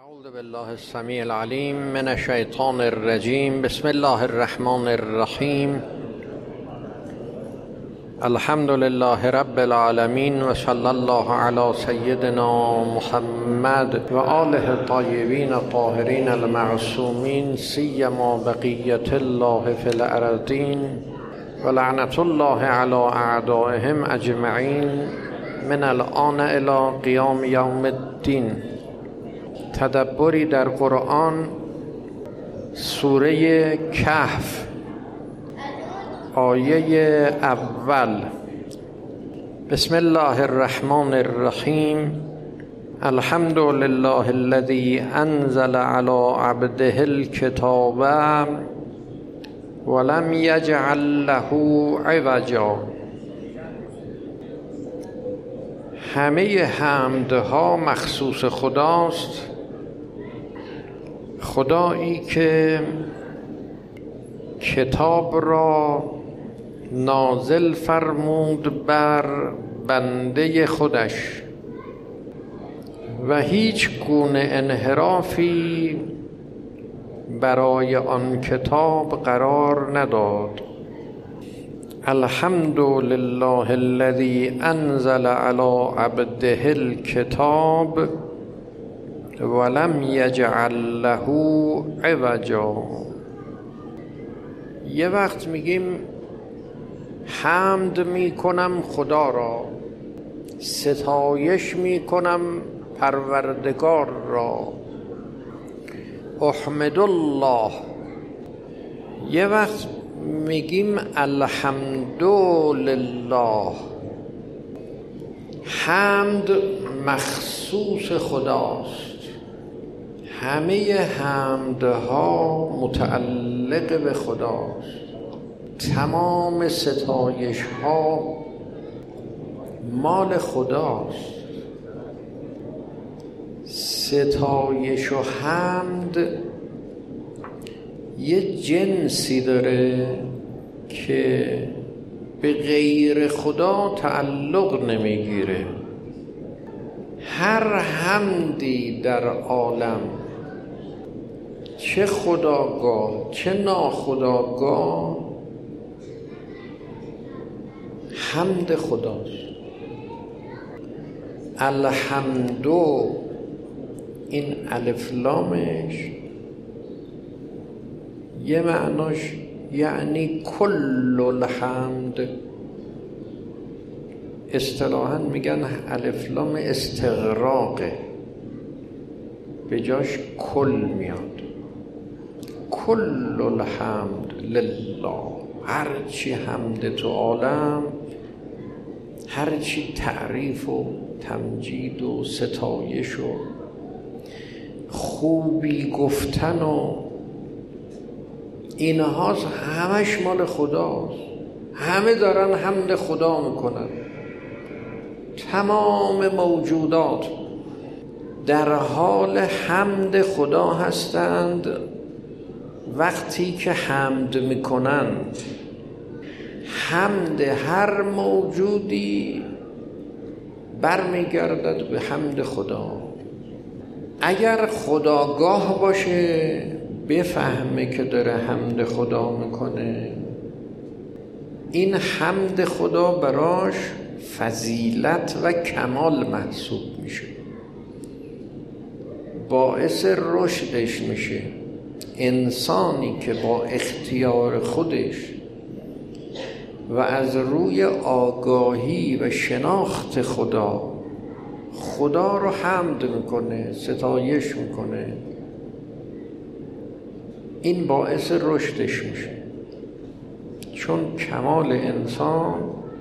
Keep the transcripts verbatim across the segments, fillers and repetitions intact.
اعوذ بالله السمیع العلیم من الشیطان الرجیم. بسم الله الرحمن الرحیم. الحمد لله رب العالمین و صلی الله علی سیدنا محمد و آله الطیبین الطاهرین المعصومین سیما بقیة الله فی الارضین و لعنت الله علی اعدائهم اجمعین من الآن الی قیام یوم الدین. تدبری در قرآن، سوره کهف، آیه اول. بسم الله الرحمن الرحیم. الحمد لله الذي انزل على عبده الكتاب ولم يجعل له عوجا. همه حمدها مخصوص خداست، خدایی که کتاب را نازل فرمود بر بنده خودش و هیچ گونه انحرافی برای آن کتاب قرار نداد. الحمد لله الذي انزل على عبده الكتاب ولم يجعل له عوجا. یه وقت میگیم حمد میکنم خدا را، ستایش میکنم پروردگار را، احمد الله. یه وقت میگیم الحمدلله. حمد مخصوص خداست، همه حمدها متعلق به خداست، تمام ستایش ها مال خداست. ستایش و حمد یه جنسی داره که به غیر خدا تعلق نمیگیره. هر حمدی در عالم، چه خداگاه چه ناخداگاه، حمد خداست. الحمدو، این الف لامش یه معناش یعنی کل الحمد. اصطلاحاً میگن الف لام استغراقه، به جاش کل میاد. کل الحمد لله، هرچی حمد تو عالم، هرچی تعریف و تمجید و ستایش و خوبی گفتن و اینها همش مال خداست. همه دارن حمد خدا میکنن. تمام موجودات در حال حمد خدا هستند. وقتی که حمد میکنند، حمد هر موجودی برمیگردد به حمد خدا. اگر خداگاه باشه، بفهمه که داره حمد خدا میکنه، این حمد خدا براش فضیلت و کمال محسوب میشه، باعث رشدش میشه. انسانی که با اختیار خودش و از روی آگاهی و شناخت خدا خدا رو حمد میکنه، ستایش میکنه، این باعث رشدش میشه. چون کمال انسان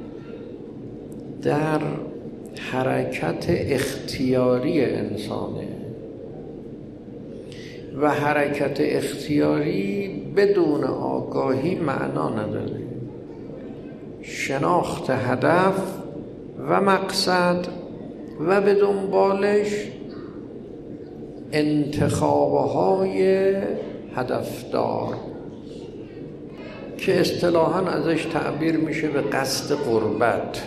در حرکت اختیاری انسانه و حرکت اختیاری بدون آگاهی معنا نداره. شناخت هدف و مقصد و به دنبالش انتخابهای هدفدار که اصطلاحاً ازش تعبیر میشه به قصد قربت.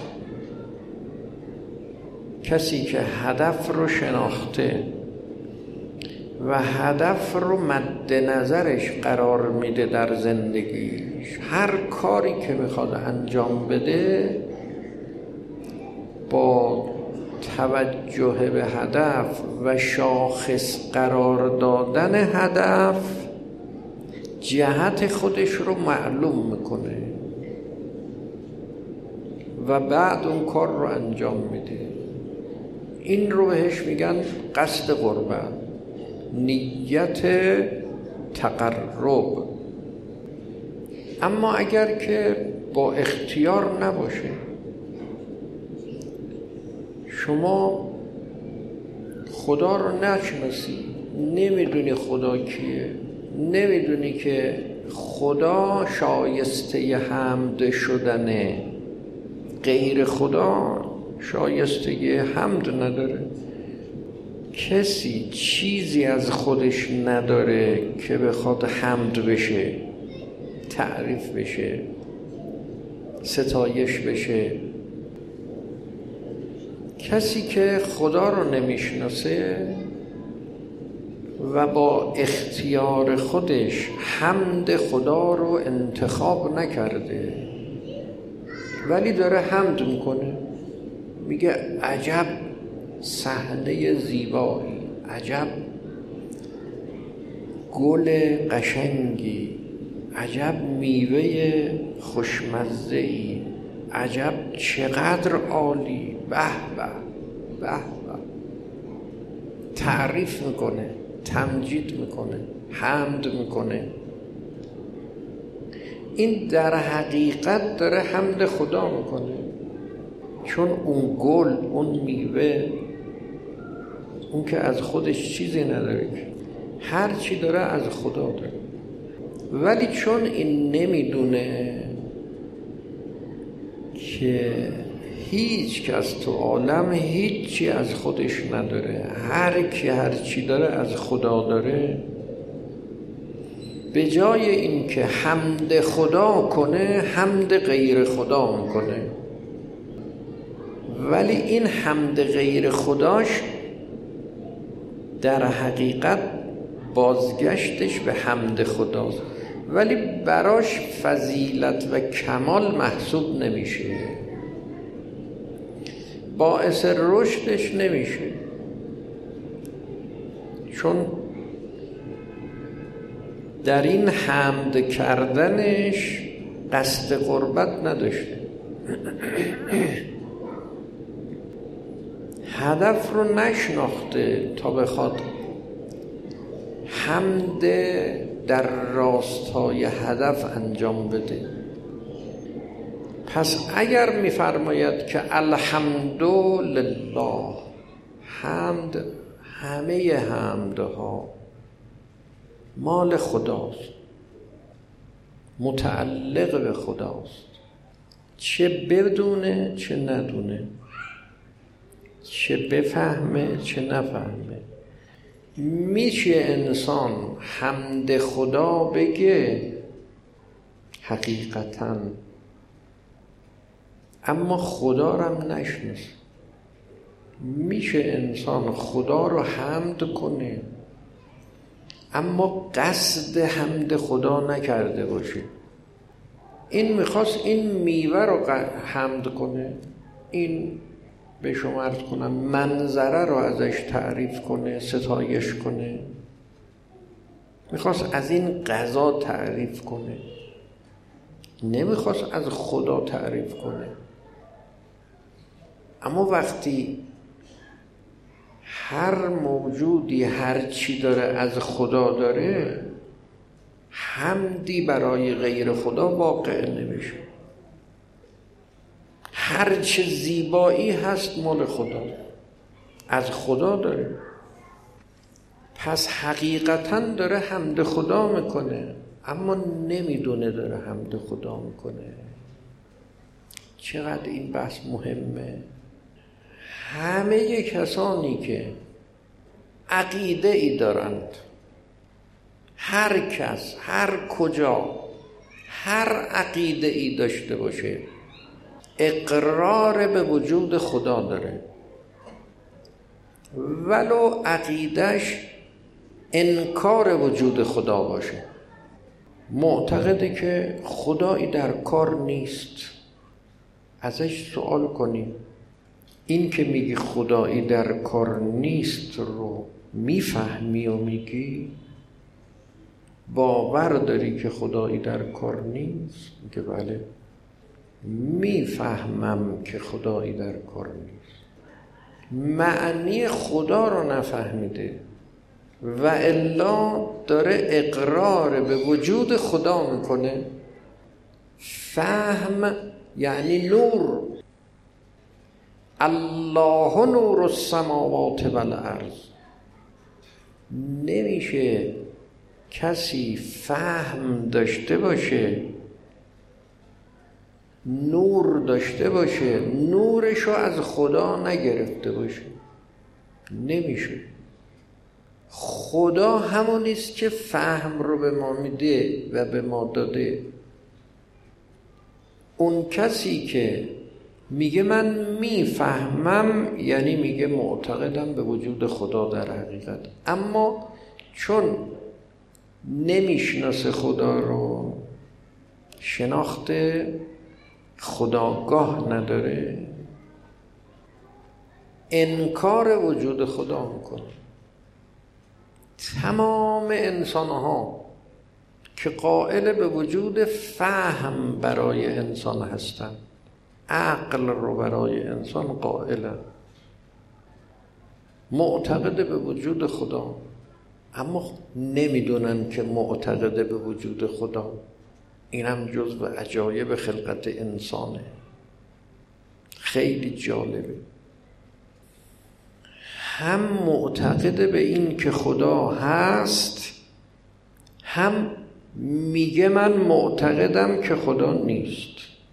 کسی که هدف رو شناخته و هدف رو مد نظرش قرار میده در زندگیش. هر کاری که میخواد انجام بده با توجه به هدف و شاخص قرار دادن هدف جهت خودش رو معلوم میکنه و بعد اون کار رو انجام میده. این رو بهش میگن قصد قربت، نیت تقرب. اما اگر که با اختیار نباشه، شما خدا رو نشناسی، نمیدونی خدا کیه، نمیدونی که خدا شایسته حمد شدنه، غیر خدا شایسته حمد نداره. کسی چیزی از خودش نداره که بخواد حمد بشه، تعریف بشه، ستایش بشه. کسی که خدا رو نمیشناسه و با اختیار خودش حمد خدا رو انتخاب نکرده ولی داره حمد میکنه، میگه عجب صحنه زیبایی، عجب گل قشنگی، عجب میوه خوشمزه‌ای، عجب چقدر عالی، به به به به. تعریف میکنه، تمجید میکنه، حمد میکنه. این در حقیقت داره حمد خدا میکنه، چون اون گل، اون میوه، اون که از خودش چیزی نداره، هر چی داره از خدا داره. ولی چون این نمیدونه که هیچ کس تو عالم هیچی از خودش نداره، هر کی هر چی داره از خدا داره، به جای این که حمد خدا کنه حمد غیر خدا میکنه. ولی این حمد غیر خداش در حقیقت بازگشتش به حمد خداست، ولی براش فضیلت و کمال محسوب نمیشه، باعث رشدش نمیشه، چون در این حمد کردنش قصد قربت نداشته. هدف رو نشناخته تا بخواد حمد در راستای هدف انجام بده. پس اگر می‌فرماید که الحمدلله، حمد، همه حمدها مال خداست، متعلق به خداست، چه بدونه چه ندونه، چه بفهمه چه نفهمه. میشه انسان حمد خدا بگه حقیقتاً، اما خدا رو هم نشناسه. میشه انسان خدا رو حمد کنه اما قصد حمد خدا نکرده باشه. این میخواست این میوه رو حمد کنه، این به شما عرض کنم منظره رو ازش تعریف کنه، ستایش کنه، میخواست از این غذا تعریف کنه، نمیخواست از خدا تعریف کنه. اما وقتی هر موجودی هر چی داره از خدا داره، حمدی برای غیر خدا واقع نمیشه. هر چه زیبایی هست مال خدا، از خدا داره. پس حقیقتاً داره حمد خدا میکنه اما نمیدونه داره حمد خدا میکنه. چقدر این بحث مهمه. همه کسانی که عقیده ای دارند، هر کس هر کجا هر عقیده ای داشته باشه، اقرار به وجود خدا داره، ولو عقیدش انکار وجود خدا باشه، معتقده که خدایی در کار نیست. ازش سوال کنیم این که میگی خدایی در کار نیست رو میفهمی و میگی؟ باور داری که خدایی در کار نیست؟ میگه بله میفهمم که خدایی در کار نیست. معنی خدا رو نفهمیده و الا داره اقرار به وجود خدا میکنه. فهم یعنی نور. الله نور السماوات والارض. نمیشه کسی فهم داشته باشه، نور داشته باشه، نورشو از خدا نگرفته باشه. نمیشه. خدا همونیست که فهم رو به ما میده و به ما داده. اون کسی که میگه من میفهمم یعنی میگه معتقدم به وجود خدا در حقیقت، اما چون نمیشناسه خدا رو، شناخت خداگاه نداره، انکار وجود خدا میکنه. تمام انسان ها که قائل به وجود فهم برای انسان هستند، عقل رو برای انسان قائلن، معتقد به وجود خدا، اما نمیدونن که معتقد به وجود خدا. اینم جزو عجایب خلقت انسانه. خیلی جالبه. هم معتقد به این که خدا هست، هم میگه من معتقدم که خدا نیست.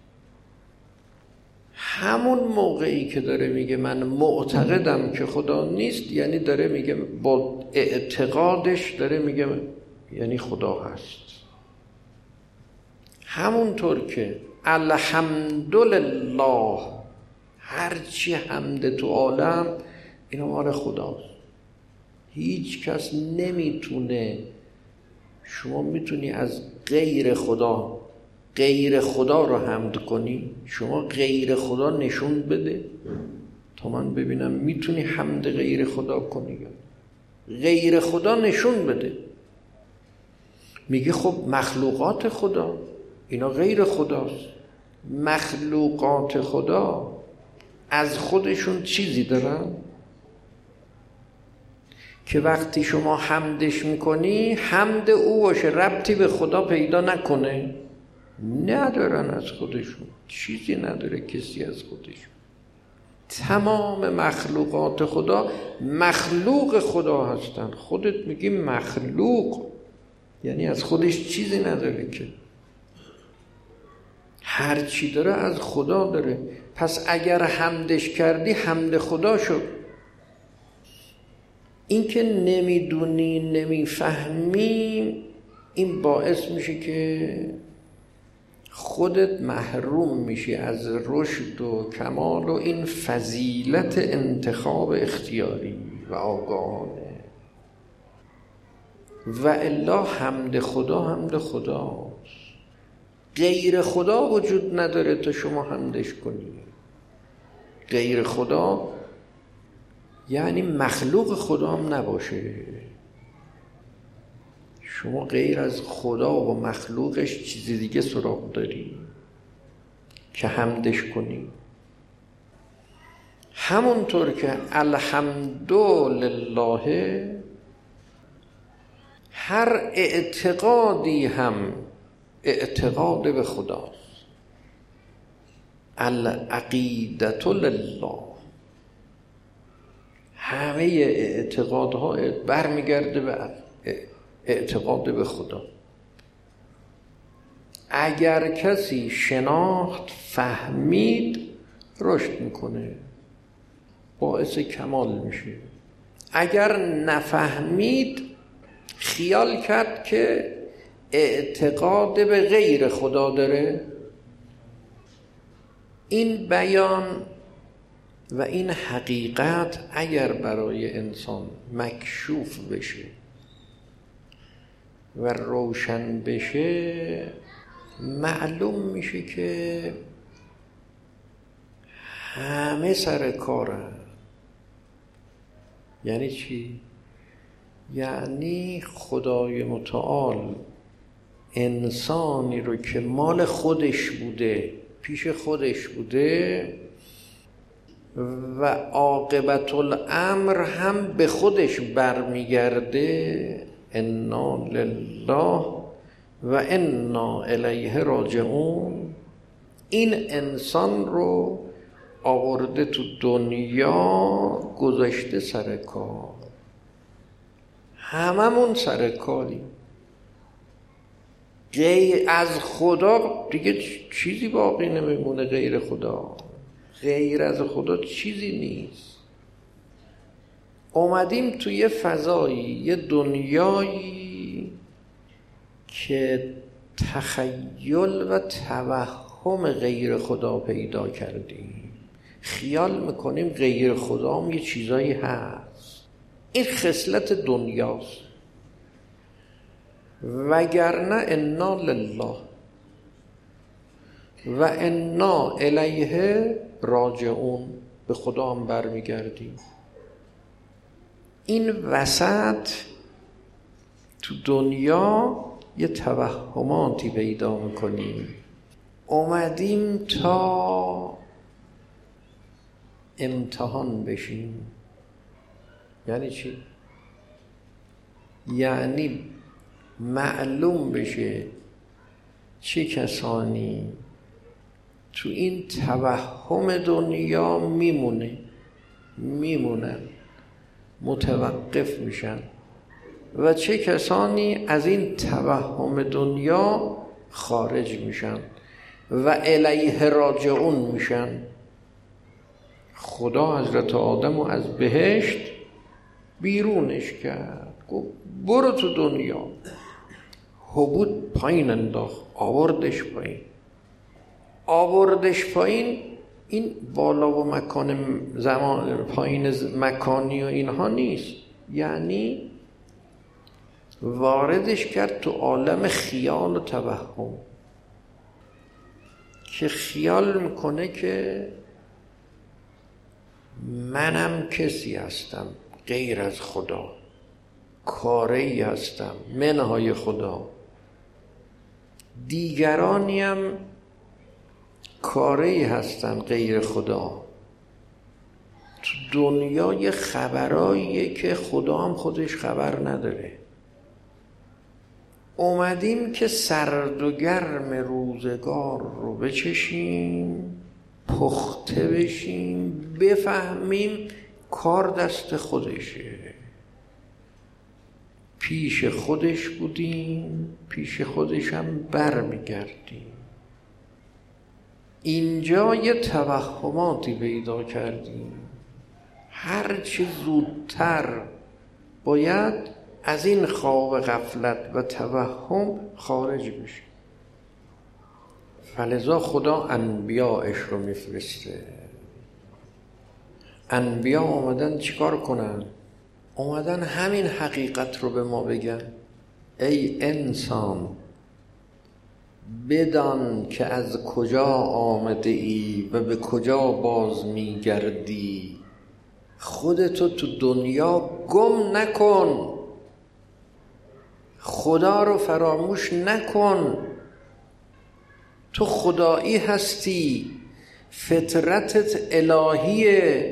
همون موقعی که داره میگه من معتقدم که خدا نیست، یعنی داره میگه با اعتقادش داره میگه یعنی خدا هست. همونطور که الحمدلله، هرچی حمد تو عالم اینا مال خداست. هیچ کس نمیتونه، شما میتونی از غیر خدا غیر خدا رو حمد کنی؟ شما غیر خدا نشون بده تا من ببینم میتونی حمد غیر خدا کنی. غیر خدا نشون بده. میگه خب مخلوقات خدا اینا غیر خداست. مخلوقات خدا از خودشون چیزی دارن که وقتی شما حمدش میکنی حمد او باشه، ربطی به خدا پیدا نکنه؟ ندارن. از خودشون چیزی نداره کسی از خودشون. تمام مخلوقات خدا مخلوق خدا هستن. خودت میگی مخلوق، یعنی از خودش چیزی نداره که. هر چی داره از خدا داره. پس اگر حمدش کردی حمد خدا شد. این که نمیدونی نمیفهمی، این باعث میشه که خودت محروم میشی از رشد و کمال و این فضیلت انتخاب اختیاری و آگاهانه. و الا حمد خدا حمد خداست. غیر خدا وجود نداره تا شما حمدش کنی. غیر خدا یعنی مخلوق خدا هم نباشه. شما غیر از خدا و مخلوقش چیزی دیگه سراغ داری که حمدش کنی. همونطور که الحمدلله، هر اعتقادی هم اعتقاد به خداست. العقیدة لله، همه اعتقادها برمیگرده به اعتقاد به خدا. اگر کسی شناخت فهمید رشد میکنه، باعث کمال میشه. اگر نفهمید خیال کرد که اعتقاد به غیر خدا داره، این بیان و این حقیقت اگر برای انسان مکشوف بشه و روشن بشه معلوم میشه که همه سر کارن. یعنی چی؟ یعنی خدای متعال انسانی رو که مال خودش بوده، پیش خودش بوده و عاقبت الامر هم به خودش برمیگرده، انا لله و انا الیه راجعون، این انسان رو آورده تو دنیا گذاشته سر کار. هممون سر کاریم. غیر از خدا دیگه چیزی باقی نمیمونه. غیر خدا غیر از خدا چیزی نیست. اومدیم توی یه فضایی، یه دنیایی که تخیل و توهم غیر خدا پیدا کردیم. خیال میکنیم غیر خدا هم یه چیزایی هست. این خصلت دنیاست. وگرنه انا لله و انا الیه راجعون، به خدا هم برمیگردیم. این وسط تو دنیا یه توهماتی پیدا میکنیم. اومدیم تا امتحان بشیم. یعنی چی؟ یعنی معلوم بشه چه کسانی تو این توهم دنیا میمونه میمونن متوقف میشن و چه کسانی از این توهم دنیا خارج میشن و الیه راجعون میشن. خدا حضرت آدم رو از بهشت بیرونش کرد، گفت برو تو دنیا. حبود پایین انداخت، آوردش پایین. آوردش پایین این بالا و مکان زمان پایین مکانی و اینها نیست، یعنی واردش کرد تو عالم خیال و توهم که خیال میکنه که منم کسی هستم غیر از خدا، کاری هستم منهای خدا، دیگرانیم کاری هستن غیر خدا. تو دنیا یه خبراییه که خدا هم خودش خبر نداره. اومدیم که سرد و گرم روزگار رو بچشیم، پخته بشیم، بفهمیم کار دست خودشه. پیش خودش بودیم، پیش خودش هم برمیگردیم. اینجا یه توهماتی پیدا کردیم. هرچی زودتر باید از این خواب غفلت و توهم خارج بشیم. فلذا خدا انبیاءش رو میفرسته. انبیا اومدن چیکار کنن؟ اومدن همین حقیقت رو به ما بگن. ای انسان، بدان که از کجا آمده ای و به کجا باز میگردی. خودتو تو دنیا گم نکن، خدا رو فراموش نکن. تو خدایی هستی، فطرتت الهیه،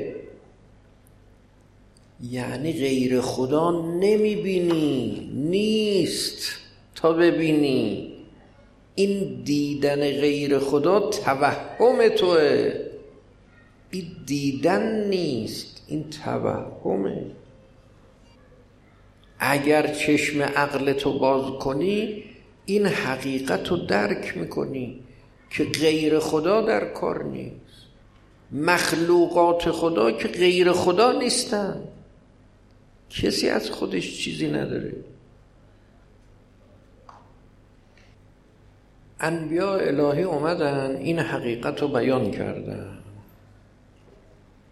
یعنی غیر خدا نمیبینی، نیست تا ببینی. این دیدن غیر خدا توهم توه، این دیدن نیست، این توهمه. اگر چشم عقل تو باز کنی این حقیقت رو درک میکنی که غیر خدا در کار نیست. مخلوقات خدا که غیر خدا نیستن، کسی از خودش چیزی نداره. انبیاء الهی اومدن این حقیقت رو بیان کردن.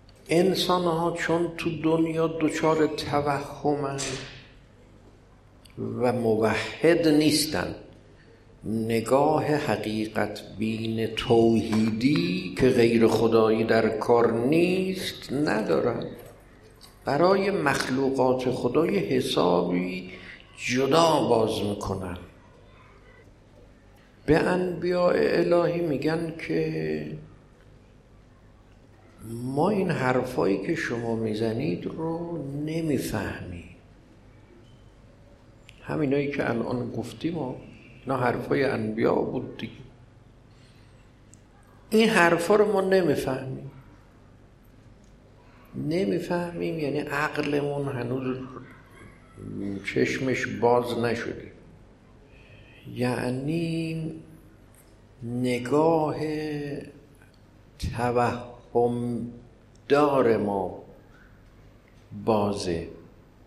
انسان ها چون تو دنیا دچار توهمن، و موحد نیستن. نگاه حقیقت بین توحیدی که غیر خدایی در کار نیست ندارن. برای مخلوقات خدای حسابی جدا باز میکنن. به انبیاء الهی میگن که ما این حرفایی که شما میزنید رو نمیفهمیم. همینایی که الان گفتیم و اینا حرفای انبیا بود دیگه. این حرفا رو ما نمیفهمیم. نمیفهمیم یعنی عقلمون هنوز چشمش باز نشده، یعنی نگاه توهم دار ما بازه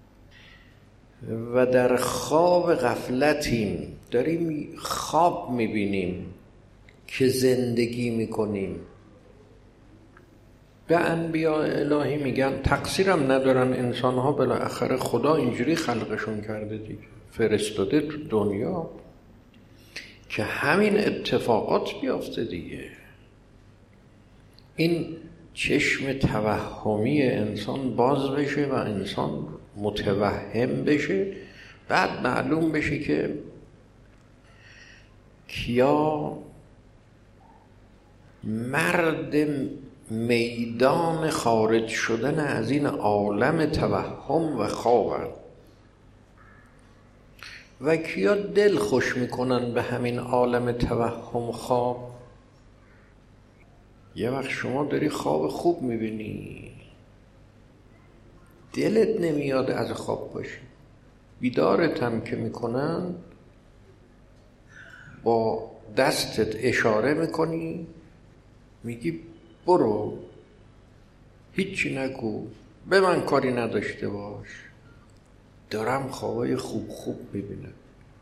و در خواب غفلتیم، داریم خواب میبینیم که زندگی میکنیم. به انبیاء الهی میگن تقصیرم ندارن انسان ها، بالاخره خدا اینجوری خلقشون کرده دیگه، فرستاده تو دنیا که همین اتفاقات بیافته دیگه. این چشم توهمی انسان باز بشه و انسان متوهم بشه، بعد معلوم بشه که کیا مرد میدان خارج شدن از این عالم توهم و خوابن و کیا دل خوش میکنن به همین عالم توهم خواب. یه وقت شما داری خواب خوب میبینی، دلت نمیاد از خواب باشی، بیدارت هم که میکنن با دستت اشاره میکنی، میگی برو، هیچی نگو، به من کاری نداشته باش، دارم خوابای خوب خوب میبینم.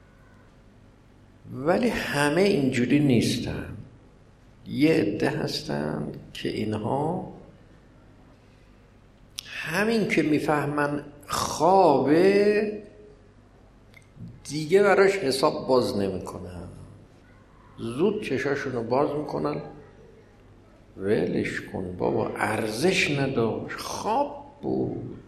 ولی همه اینجوری نیستن. یه عده هستن که اینها همین که میفهمن خوابه دیگه براش حساب باز نمیکنن، زود چشاشونو باز میکنن، ولش کن بابا، ارزش نداشت، خواب بود،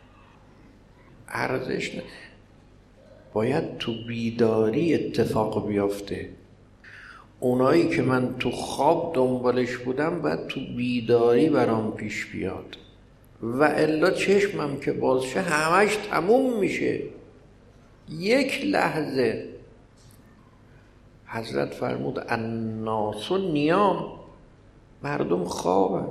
ارزش نداشت. باید تو بیداری اتفاق بیافته. اونایی که من تو خواب دنبالش بودم باید تو بیداری برام پیش بیاد، و الا چشمم که بازشه همش تموم میشه. یک لحظه حضرت فرمود الناس نیام، مردم خوابن،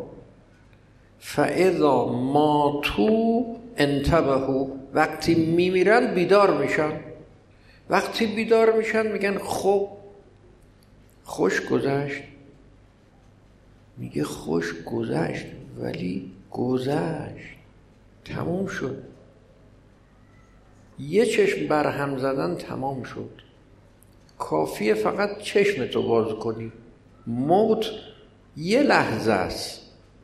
فاذا ماتوا انتبهوا، وقتی میمیرن بیدار میشن. وقتی بیدار میشن میگن خب خوش گذشت. میگه خوش گذشت ولی گذشت، تموم شد. یه چشم برهم زدن تمام شد. کافیه فقط چشمتو باز کنی. موت یه لحظه است.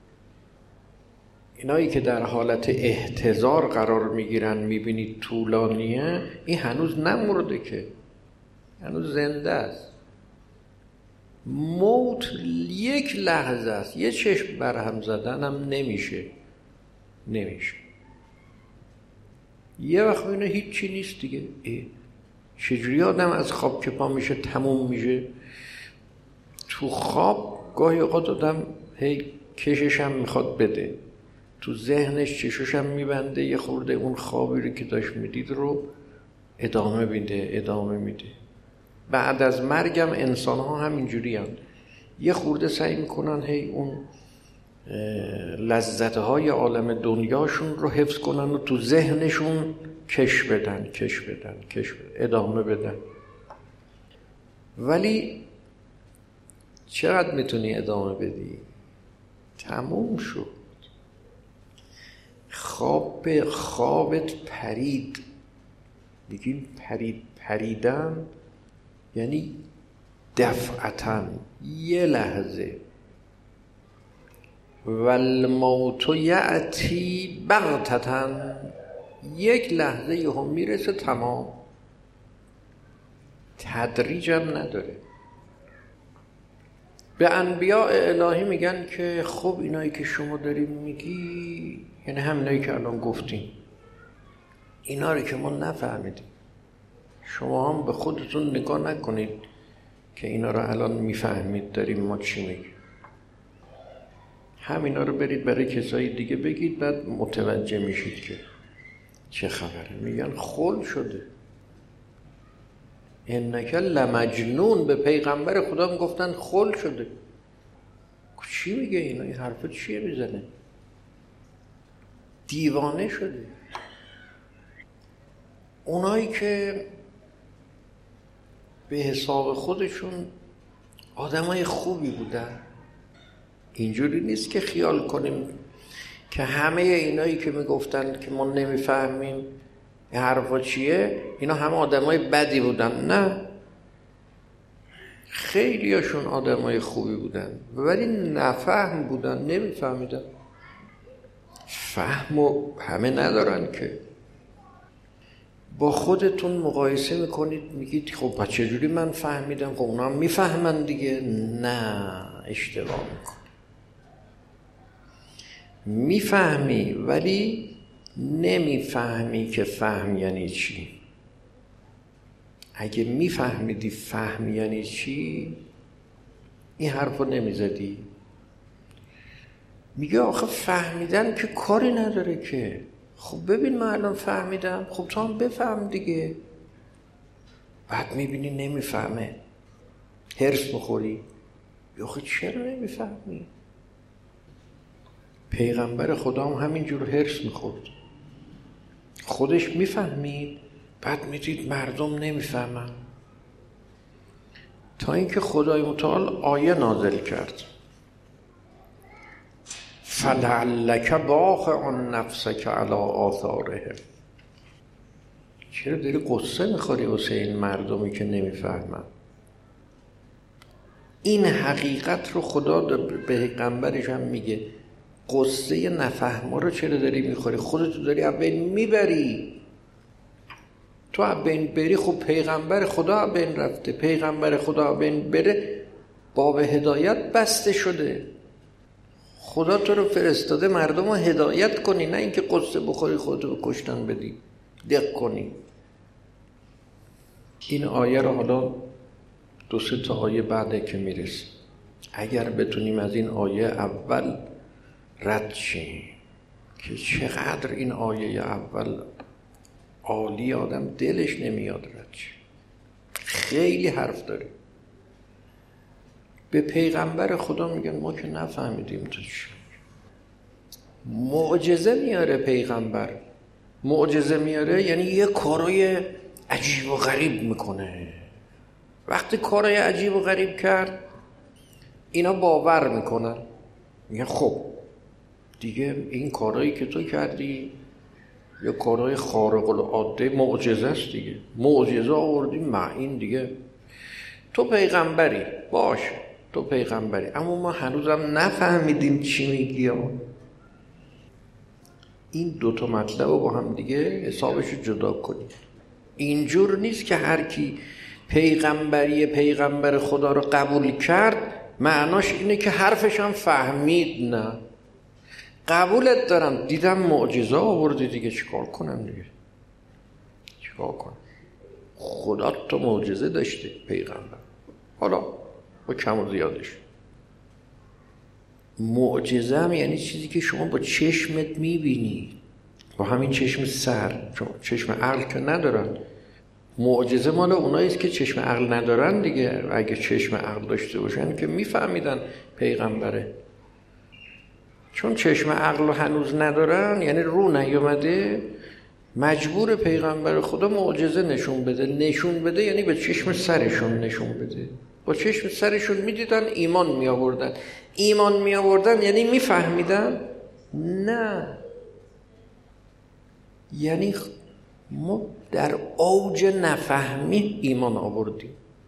اینایی که در حالت احتضار قرار میگیرن میبینید طولانیه، این هنوز نمرده که، هنوز زنده است. موت یک لحظه است. یه چشم برهم زدن هم نمیشه نمیشه یه وقت اینه هیچی نیست دیگه. چجوری آدم از خواب که پا میشه تموم میشه؟ تو خواب گاهی اوقات آدم هی کشش هم میخواد بده، تو ذهنش چشش هم میبنده، یه خورده اون خوابی رو که داشت میدید رو ادامه میده ادامه میده. بعد از مرگم انسان ها همینجوری هم یه خورده سعی میکنن هی اون لذت های عالم دنیاشون رو حفظ کنن و تو ذهنشون کش بدن کش بدن کش بدن ادامه بدن. ولی چقدر میتونی ادامه بدی؟ تموم شد. خواب خوابت پرید. بگیم پرید پریدن یعنی دفعتاً، یه لحظه. والموت یأتی بغتةً، یک لحظه یه هم میرسه تمام. تدریج هم نداره. به انبیاء الهی میگن که خب اینایی که شما داریم میگی، یعنی همینایی که الان گفتیم، اینا رو که ما نفهمیدیم، شما هم به خودتون نگاه نکنید که اینا رو الان میفهمید داریم ما چی میگیم. همینا رو برید برای کسای دیگه بگید، بعد متوجه میشید که چه خبره. میگن خل شده. انک لمجنون، به پیغمبر خدا میگفتن خل شده. چی میگه اینا؟ این حرفا چیه میزنه؟ دیوانه شده. اونایی که به حساب خودشون آدمای خوبی بودن، اینجوری نیست که خیال کنیم که همه اینایی که میگفتن که ما نمیفهمیم این حرفا چیه، اینا همه آدمای بدی بودن. نه، خیلی هاشون آدمای خوبی بودن ولی نفهم بودن، نمیفهمیدن. فهمو همه ندارن که. با خودتون مقایسه میکنید، میگید خب پس چجوری من فهمیدم؟ خب اونا هم میفهمن دیگه. نه، اشتباه میکن. میفهمی ولی نمیفهمی که فهم یعنی چی. اگه میفهمیدی فهم یعنی چی، این حرفو نمیزدی. میگه آخه فهمیدن که کاری نداره که. خب ببین من الان فهمیدم، خب تو هم بفهم دیگه. بعد میبینی نمیفهمه، هرس میخوری. آخه چرا نمیفهمی؟ پیغمبر خدا هم همینجور هرس میخورد. خودش میفهمید، بعد میدید مردم نمیفهمن، تا اینکه خدای متعال آیه نازل کرد فلعلک باخع نفسک علی آثارهم. چرا داری قصه میخوری واسه این مردمی که نمیفهمن؟ این حقیقت رو خدا به پیغمبرش هم میگه. قصه نفهما رو چرا داری میخوری؟ خودتو داری از بین میبری. تو از بین بری، خب پیغمبر خدا از بین رفته. پیغمبر خدا از بین بره، باب هدایت بسته شده. خدا تو رو فرستاده مردم رو هدایت کنی، نه اینکه قصه بخوری خودتو به کشتن بدی. دق کنی. این آیه رو حالا دو سه تا آیه بعده که میرسیم، اگر بتونیم از این آیه اول رد شیم که چقدر این آیه اول عالی، آدم دلش نمیاد رد شه. خیلی حرف داره. به پیغمبر خدا میگن ما که نفهمیدیم تو چی. معجزه میاره پیغمبر. معجزه میاره یعنی یه کارای عجیب و غریب میکنه. وقتی کارای عجیب و غریب کرد، اینا باور میکنن، میگن خب دیگه این کارایی که تو کردی یا کارهای خارق العاده، معجزه است دیگه. معجزه آوردی، ما این دیگه تو پیغمبری، باشه تو پیغمبری، اما ما هنوزم نفهمیدیم چی میگی. این دوتا مطلب رو با هم دیگه حسابشو جدا کنید. اینجور نیست که هر کی پیغمبری پیغمبر خدا رو قبول کرد معناش اینه که حرفش هم فهمید. نه، قبولت دارم، دیدم معجزه آوردی دیگه، چیکار کنم دیگه؟ چیکار کنم؟ خدا تو معجزه داشته پیغمبر، حالا با کم و زیادش. معجزه هم یعنی چیزی که شما با چشمت میبینی، با همین چشم سر، چون چشم عقل که ندارن. معجزه مال اوناییست که چشم عقل ندارن دیگه. اگه چشم عقل داشته باشن که میفهمیدن پیغمبره. چون چشم عقل هنوز ندارن، یعنی رو نیومده، مجبور پیغمبر خدا معجزه نشون بده. نشون بده یعنی به چشم سرشون نشون بده. با چشم سرشون میدیدن، ایمان می آوردن. ایمان می آوردن یعنی میفهمیدن؟ نه، یعنی ما در اوج نفهمی ایمان آوردیم.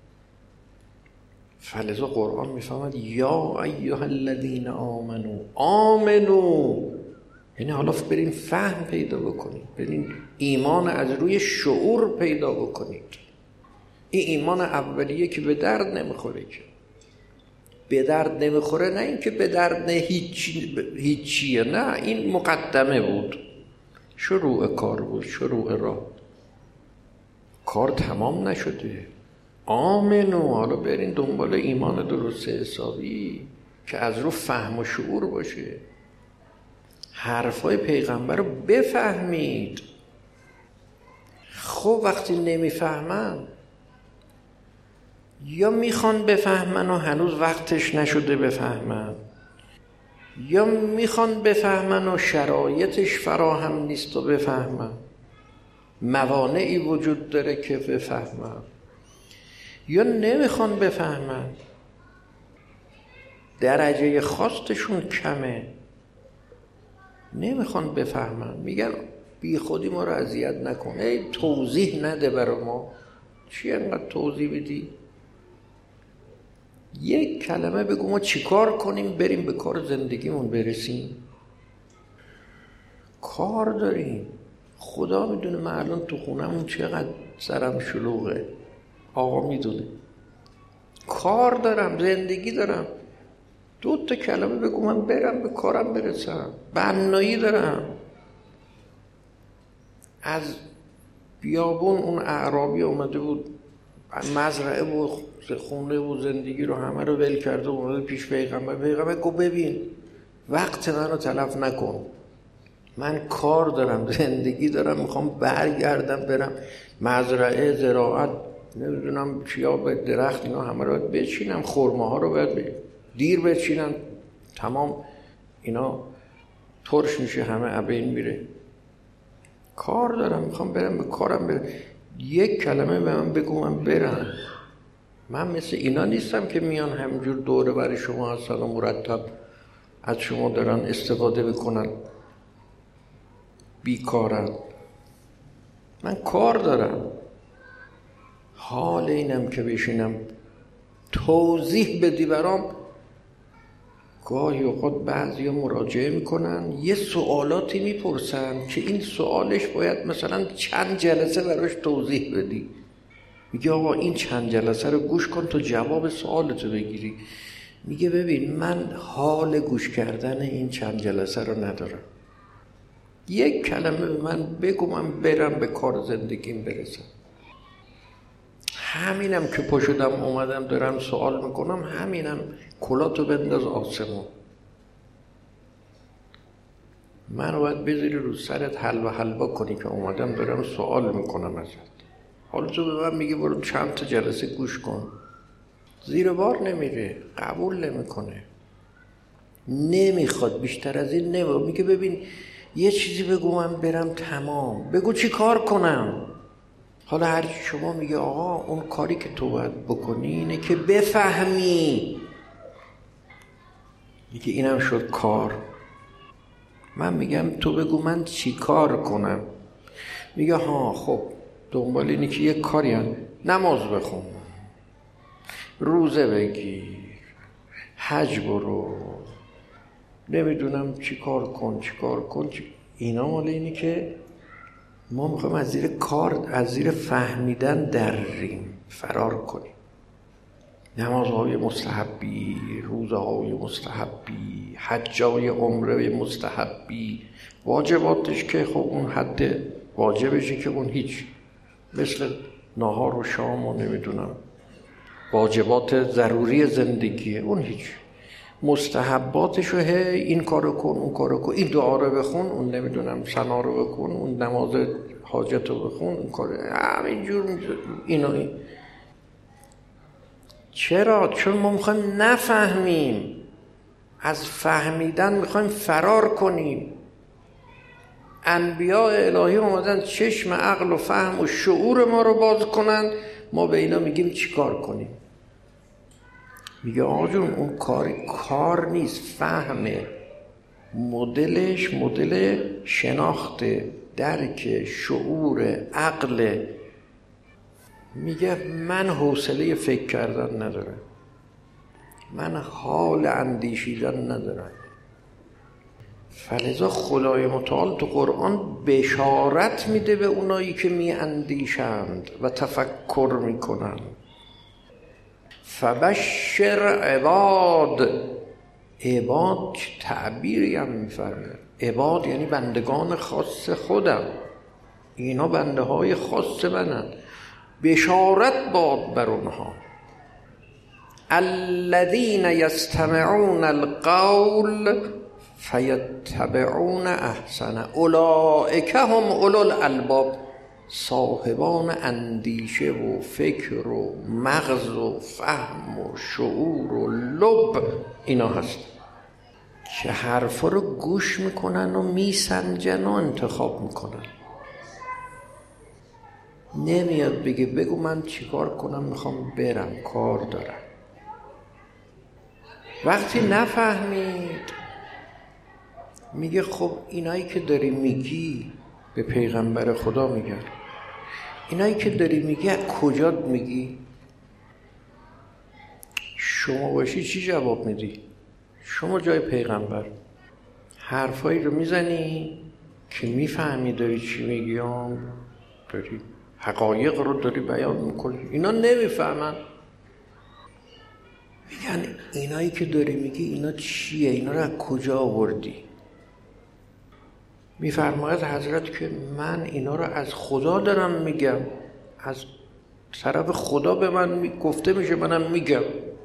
فلذا قرآن میفهمد یا ایها الذین آمنو آمنو، یعنی حالا برین فهم پیدا بکنید، برین ایمان از روی شعور پیدا بکنید. این ایمان اولیه که به درد نمیخوره، که به درد نمیخوره، نه این که به درد نه هیچی هیچیه، نه این مقدمه بود، شروع کار بود، شروع راه. کار تمام نشده. آمنو، حالا برین دنبال ایمان درست حسابی که از رو فهم و شعور باشه. حرفای پیغمبر رو بفهمید. خب وقتی نمیفهمن یا میخوان بفهمن و هنوز وقتش نشده بفهمن، یا میخوان بفهمن و شرایطش فراهم نیست و بفهمن، موانعی وجود داره که بفهمن، یا نمیخوان بفهمن، درجه خواستشون کمه، نمیخوان بفهمن، میگن بی خودی ما رو اذیت نکن، ای توضیح نده برای ما، چی انقدر توضیح بدی؟ یک کلمه بگو ما چیکار کنیم بریم به کار زندگیمون برسیم. کار داریم. خدا میدونه من الان تو خونمون چقدر سرم شلوغه، آقا میدونه. کار دارم، زندگی دارم، دو تا کلمه بگو من برم به کارم برسم. بنایی دارم. از بیابون اون اعرابی اومده بود، مزرعه بود، خونه و زندگی رو همه رو ول کرده اومده پیش پیغمبر. پیغمبر گفت ببین وقت منو تلف نکن، من کار دارم، زندگی دارم، میخوام برگردم برم مزرعه، زراعت، نمیدونم چیا، به درخت اینا همه رو باید بچینم، خرما ها رو باید دیر بچینم، تمام اینا ترش میشه، همه عبین میره. کار دارم، میخوام برم به کارم برم. یک کلمه به من بگو من برم. من مثل اینا نیستم که میان همینجور دوره برای شما هستن و مرتب از شما دارن استفاده بکنن، بیکارن. من کار دارم. حال اینم که بشینم توضیح بدی برام. گاهی اوقات بعضی مراجعه میکنن یه سوالاتی میپرسن که این سوالش باید مثلا چند جلسه براش توضیح بدی. میگه آقا این چند جلسه رو گوش کن تا جواب سوالتو بگیری. میگه ببین من حال گوش کردن این چند جلسه رو ندارم، یک کلمه به من بگو من برم به کار زندگیم برسم. همینم که پشدم اومدم دارم سوال میکنم، همینم کلاتو بنداز آسمون. من رو باید بذاری رو سرت حلوا حلوا کنی که اومدم دارم سوال میکنم ازت. حالا تو به من میگی برو چند تا جلسه گوش کن. زیر بار نمیره، قبول نمیکنه، نمیخواد بیشتر از این نمیخواد. میگه ببین یه چیزی بگو من برم، تمام بگو چی کار کنم. حالا هر شما میگه آقا اون کاری که تو باید بکنی اینه که بفهمی. میگه اینم شد کار. من میگم تو بگو من چی کار کنم. میگه ها خب دنبال اینه که یه کاری هم نماز بخون، روزه بگیر، حج برو، نمیدونم چی کار کن چی کار کن چی... اینا مال اینه که ما میخوایم از زیر کار، از زیر فهمیدن درریم، فرار کنیم. نمازهای مستحبی، روزهای مستحبی، حجای عمره مستحبی، واجباتش که خب اون حد واجبشه که اون هیچ، مثل نهار و شام و نمیدونم واجبات ضروری زندگیه، اون هیچ. مستحباتشو هی این کارو کن اون کارو کن، این دعا رو بخون، اون نمیدونم ثنا رو بکن، اون نماز حاجت رو بخون، اون کار همینجور اینو این. چرا؟ چون ما میخوایم نفهمیم، از فهمیدن میخوایم فرار کنیم. انبیاء الهی اومدن چشم عقل و فهم و شعور ما رو باز کنن، ما به اینا میگیم چی کار کنیم. میگه آقا جون اون کار کار نیست، فهمه. مدلش مدل شناخت، درک، شعور، عقل. میگه من حوصله فکر کردن ندارم، من حال اندیشیدن ندارم. فلذا خدای متعال تو قرآن بشارت میده به اونایی که میاندیشند و تفکر میکنند. فبشر عباد، عباد تعبیری هم میفرمه، عباد یعنی بندگان خاص خودم، اینا بنده های خاص منن، بشارت باد بر اونها. الذین یستمعون القول فیتبعون احسنه اولئک هم اولو الالباب، صاحبان اندیشه و فکر و مغز و فهم و شعور و لب اینا هست که حرفا رو گوش میکنن و میسنجن و انتخاب میکنن. نمیاد بگه بگو من چیکار کنم، میخوام برم کار دارم. وقتی نفهمید میگه خب اینایی که داری میگی، به پیغمبر خدا میگن، اینایی که داری میگی از کجا میگی؟ شما باشی چی جواب میدی؟ شما جای پیغمبر حرفایی رو میزنی که میفهمی داری چی میگی، داری حقایق رو داری بیان میکنی، اینا نمیفهمن. میگن اینایی که داری میگی اینا چیه؟ اینا رو از کجا آوردی؟ میفرماید حضرت که من اینا رو از خدا دارم میگم، از طرف خدا به من گفته میشه، منم میگم.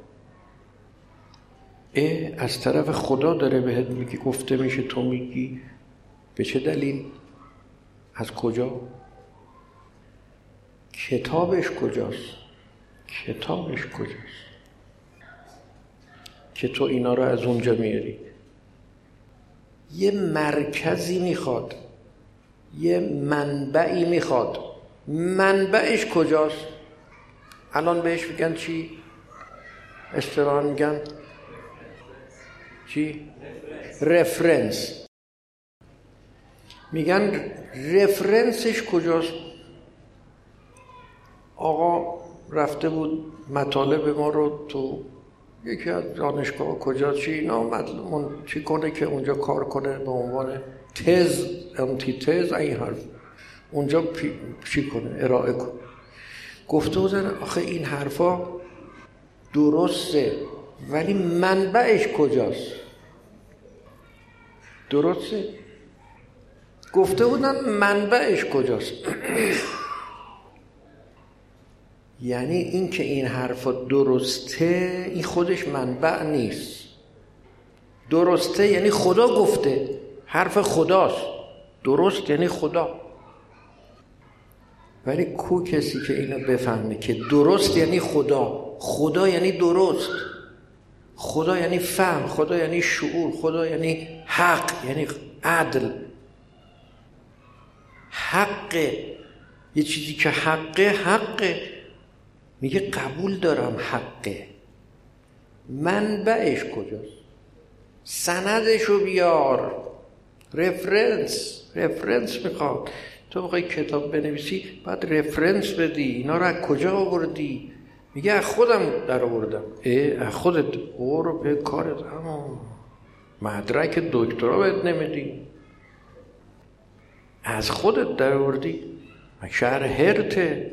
اه از طرف خدا داره بهت میگی گفته میشه تو میگی، به چه دلیل؟ از کجا؟ کتابش کجاست؟ کتابش کجاست که تو اینا رو از اونجا میاری؟ یه مرکزی میخواد، یه منبعی میخواد، منبعش کجاست؟ الان بهش میگن چی؟ اصطلاحاً میگن چی؟ رفرنس. میگن رفرنسش کجاست؟ آقا رفته بود مطالب ما رو تو یکی از دانشگاه کجا چی اینا مطلوب چی کنه که اونجا کار کنه به عنوان تز، انتی تز، این حرف اونجا پی... چی کنه، ارائه کنه. گفته بودن آخه این حرفا درسته ولی منبعش کجاست؟ درسته؟ گفته بودن منبعش کجاست؟ یعنی این که این حرفا درسته این خودش منبع نیست. درسته یعنی خدا گفته، حرف خداست، درست یعنی خدا. ولی کو کسی که اینو بفهمه که درست یعنی خدا، خدا یعنی درست، خدا یعنی فهم، خدا یعنی شعور، خدا یعنی حق، یعنی عدل. حقه، یه چیزی که حقه حقه، میگه قبول دارم حقه. منبعش کجاست؟ سندشو بیار. رفرنس رفرنس میخواد. تو بخوای کتاب بنویسی باید رفرنس بدی. اینا رو از کجا آوردی؟ میگه از خودم در آوردم. اه از خودت؟ او رو به کارت. اما مدرک دکترا بهت نمیدی، از خودت در آوردی. شهر هرته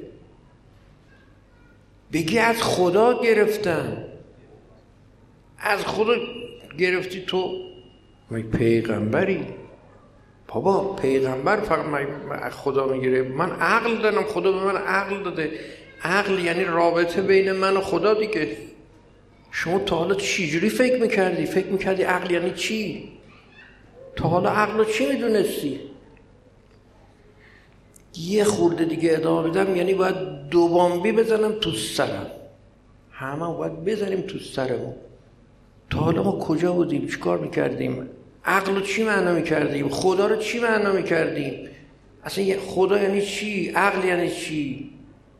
بگی از خدا گرفتم. از خدا گرفتی تو؟ می پیغمبری؟ بابا پیغمبر فقط از خدا میگیره. من عقل دارم، خدا به من عقل داده. عقل یعنی رابطه بین من و خدا دیگه. شما تا حالا چجوری فکر میکردی؟ فکر میکردی عقل یعنی چی؟ تا حالا عقل رو چی میدونستی؟ یه خورده دیگه ادامه بدم یعنی باید دو بامبی بزنم تو سرم. همه باید بزنیم تو سرمون. تا حالا ما کجا بودیم؟ چی کار میکردیم؟ عقل رو چی معنا میکردیم؟ خدا رو چی معنا میکردیم؟ اصلا خدا یعنی چی؟ عقل یعنی چی؟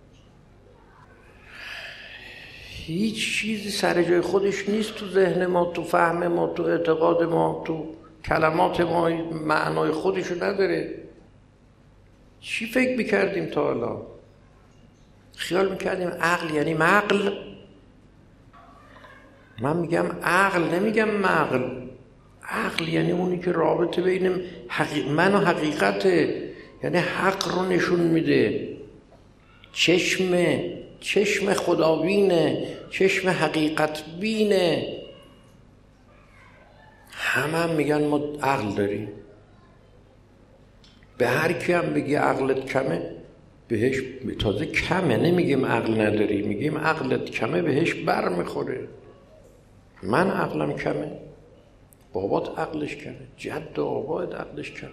هیچ چیزی سر جای خودش نیست تو ذهن ما، تو فهم ما، تو اعتقاد ما، تو کلمات ما معنای خودشو نداره. چی فکر میکردیم تا حالا؟ خیال میکردیم عقل یعنی مقل. من میگم عقل، نمیگم مقل. عقل یعنی اونی که رابطه بین حقیق... من و حقیقته، یعنی حق رو نشون میده. چشم چشم خدابینه، چشم حقیقت بینه. همه هم میگن ما عقل داریم. به هر کی هم بگی عقلت کمه بهش تازه کمه، نمیگیم عقل نداری، میگیم عقلت کمه، بهش بر میخوره. من عقلم کمه، بابات عقلش کمه، جد و آباد عقلش کمه.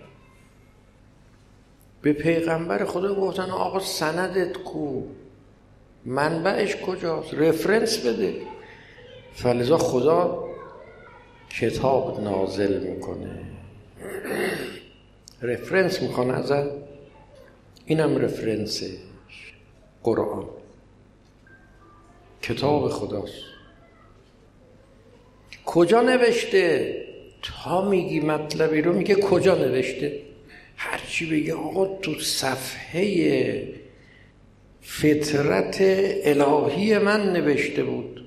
به پیغمبر خدا گفتن آقا سندت کو، منبعش کجاست، رفرنس بده. فلذا خدا کتاب نازل میکنه، رفرنس میکنه ازت. اینم رفرنسه، قرآن کتاب خداست. کجا نوشته؟ تا میگی مطلبی رو میگه کجا نوشته. هرچی بگه آقا تو صفحه فطرت الهی من نوشته بود.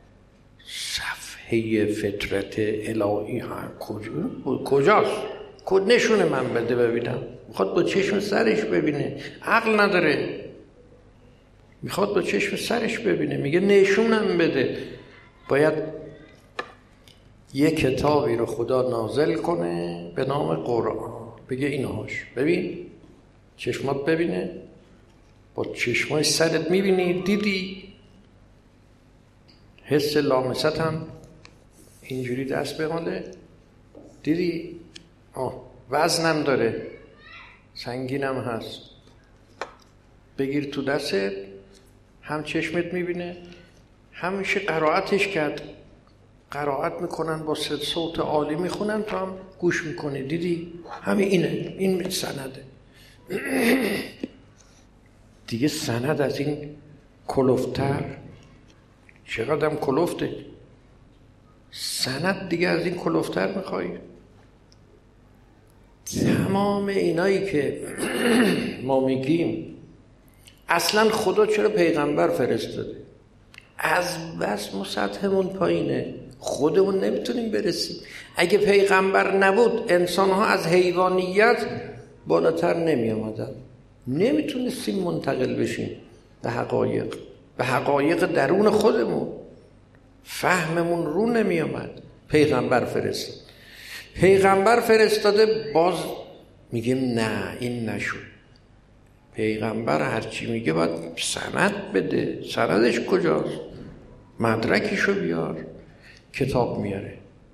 صفحه فطرت الهی ها کجا؟ کجاست؟ کد نشونه من بده ببینم. میخواد با چشم سرش ببینه، عقل نداره، میخواد با چشم سرش ببینه، میگه نشونم بده. باید یه کتابی رو خدا نازل کنه به نام قرآن، بگه اینهاش ببین، چشمات ببینه، با چشمای سرت میبینی، دیدی، حس لامست هم اینجوری دست بماله، دیدی، آه وزنم داره، سنگینم هست، بگیر تو دستت، هم چشمت میبینه، همیشه قرائتش کرد، قرائت میکنن با صوت عالی میخونن، تو هم گوش میکنی، دیدی، همین اینه، این سنده. دیگه سند از این کلوفتر، چقدرم کلوفته، سند دیگه از این کلوفتر میخوایی؟ تمام اینایی که ما میگیم اصلا خدا چرا پیغمبر فرستاده؟ از بس ما سطحمون پایینه، خودمون نمیتونیم برسیم. اگه پیغمبر نبود انسانها از حیوانیت بالاتر نمی آمدن، نمیتونستیم منتقل بشیم به حقایق، به حقایق درون خودمون، فهممون رو نمی آمد. پیغمبر فرستاد، پیغمبر فرستاده، باز میگیم نه این نشد. پیغمبر هرچی میگه باید سند بده، سندش کجاست؟ مدرکشو بیار. کتاب میاره.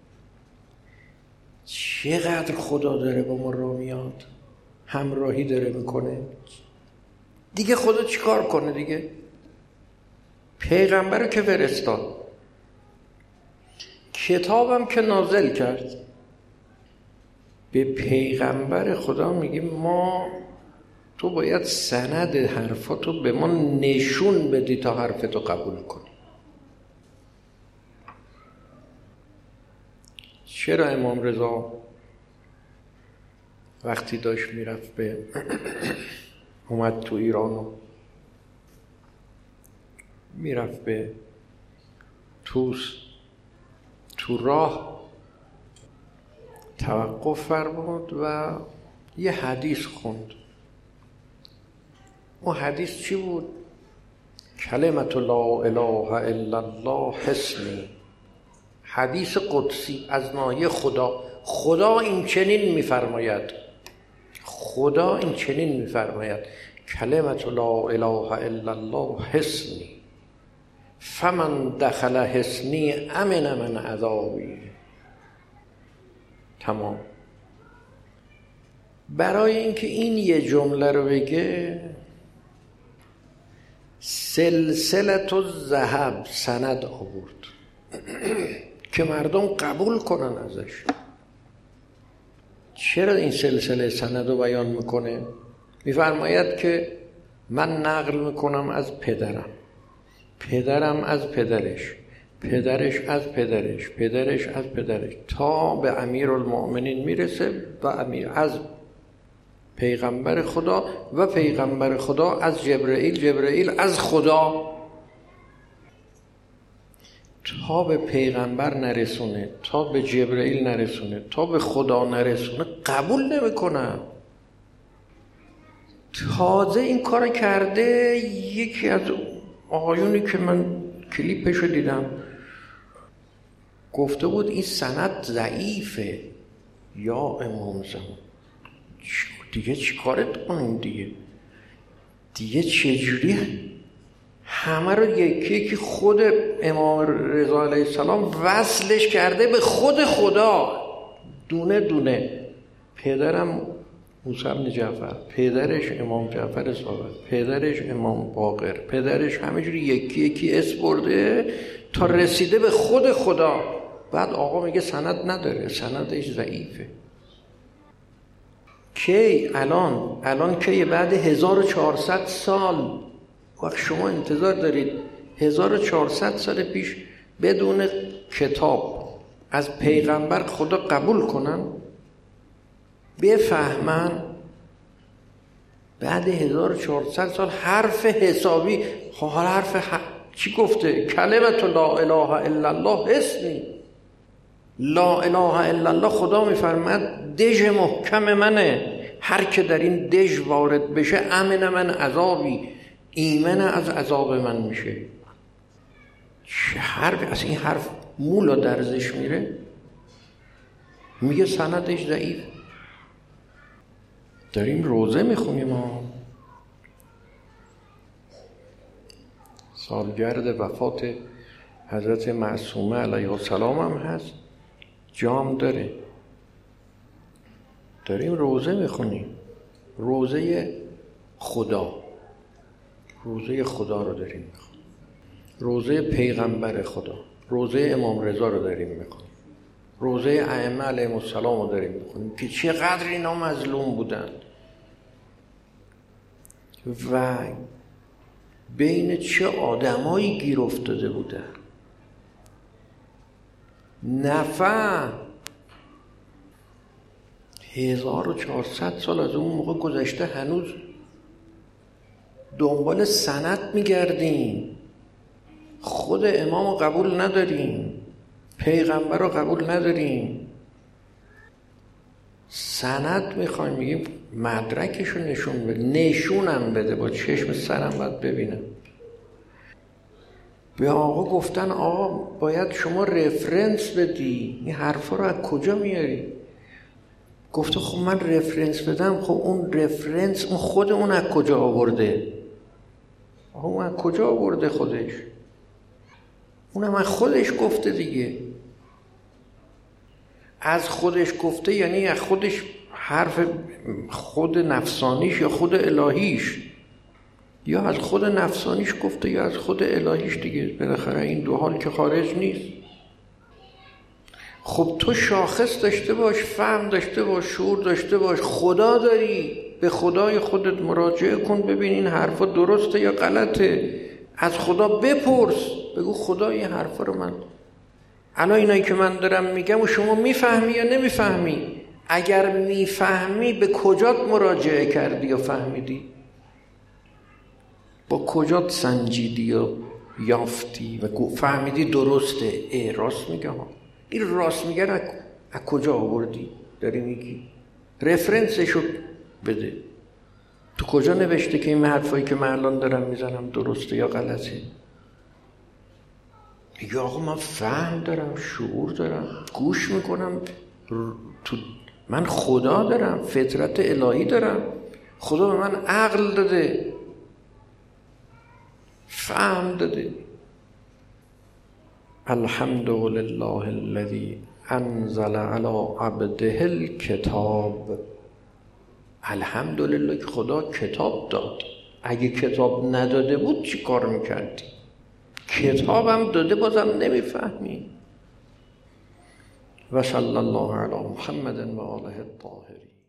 چقدر خدا داره با ما رو میاد، همراهی داره میکنه. دیگه خدا چیکار کنه دیگه؟ پیغمبر رو که فرستاد، کتابم که نازل کرد، به پیغمبر خدا میگه ما تو باید سند حرفاتو به ما نشون بدی تا حرفتو قبول کنی. چرا امام رضا وقتی داشت میرفت به اومد تو ایران و میرفت به توس، تو راه توقف فرمود و یه حدیث خوند. اون حدیث چی بود؟ کلمت لا اله الا الله حسنی، حدیث قدسی از ناحیه خدا. خدا این چنین میفرماید، خدا این چنین میفرماید کلمت لا اله الا الله حسنی فمن دخل حسنی امن من عذابی. تمام. برای اینکه این یه جمله رو بگه سلسلة الذهب سند آورد که مردم قبول کنن ازش. چرا این سلسله سند رو بیان میکنه؟ میفرماید که من نقل میکنم از پدرم، پدرم از پدرش، پدرش از پدرش، پدرش از پدرش، تا به امیرالمؤمنین میرسه و امیر از پیغمبر خدا و پیغمبر خدا از جبرئیل، جبرئیل از خدا. تا به پیغمبر نرسونه، تا به جبرئیل نرسونه، تا به خدا نرسونه قبول نمیکنم. تازه این کار کرده یکی از آقایونی که من کلیپشو دیدم گفته بود این سند ضعیفه. یا امام زمان دیگه چی کارت کنیم دیگه دیگه چجوری همه رو یکی یکی خود امام رضا علیه السلام وصلش کرده به خود خدا دونه دونه. پدرم موسی بن جعفر، پدرش امام جعفر صادق، پدرش امام باقر، پدرش همینجوری یکی یکی اسم برده تا رسیده به خود خدا. بعد آقا میگه سند نداره، سندش ضعیفه. کی؟ الان الان کی؟ بعد هزار و چهارصد سال. وقت شما انتظار دارید هزار و چهارصد سال پیش بدون کتاب از پیغمبر خدا قبول کنن، بفهمن؟ بعد هزار و چهارصد سال حرف حسابی. خب حرف ح... چی گفته؟ کلمت لا اله الا الله اسمی. لا اله الا الله خدا میفرماد دژ محکم منه، هر که در این دژ وارد بشه امن من عذابی، ایمن از عذاب من میشه. چه حرف از این حرف مولا درزش میره؟ میگه سندش ضعیف. داریم روزه میخونیم ما سالگرد وفات حضرت معصومه علیه السلام هم هست، جام داره. داریم روزه میخونیم، روزه خدا، روزه خدا رو داریم میخونیم، روزه پیغمبر خدا، روزه امام رضا رو داریم میخونیم، روزه ائمه علیهم السلام رو داریم میخونیم که چقدر اینا مظلوم بودن و بین چه آدمایی گیر افتاده بودن. نفع هزار و چهارصد سال از اون موقع گذشته، هنوز دنبال سند میگردیم. خود امام رو قبول نداریم، پیغمبر رو قبول نداریم، سند میخوایم. میگیم مدرکشو نشون بده، نشونم بده، با چشم سرم باید ببینم. به آقا گفتن آقا باید شما رفرنس بدی، این حرفا رو از کجا میاری؟ گفته خب من رفرنس بدم، خب اون رفرنس اون خود اون از کجا آورده؟ آقا اون از کجا آورده خودش؟ اونم از خودش گفته دیگه. از خودش گفته یعنی از خودش، حرف خود نفسانیش یا خود الهیش، یا از خود نفسانیش گفته یا از خود الهیش دیگه. بالاخره این دو حال که خارج نیست. خب تو شاخص داشته باش، فهم داشته باش، شعور داشته باش، خدا داری، به خدای خودت مراجعه کن، ببین این حرفا درسته یا غلطه. از خدا بپرس، بگو خدا این حرفا رو من الان اینایی که من دارم میگم و شما میفهمی یا نمیفهمی؟ اگر میفهمی به کجات مراجعه کردی یا فهمیدی؟ با کجات سنجیدی یا یافتی و فهمیدی درسته؟ ای راست میگه ها، این راست میگه، از کجا آوردی؟ داری میگی رفرنسشو بده. تو کجا نوشته که این حرفایی که من الان دارم میزنم درسته یا غلطه؟ میگه آقا من فهم دارم، شعور دارم، گوش میکنم، تو من خدا دارم، فطرت الهی دارم، خدا به من عقل داده، فهم داده. الحمدلله الذی انزل علی عبده الکتاب. الحمدلله که خدا کتاب داد. اگه کتاب نداده بود چی کار میکردی؟ کتابم داده بازم نمیفهمی. و صلی الله علی محمد و آله الطاهرین.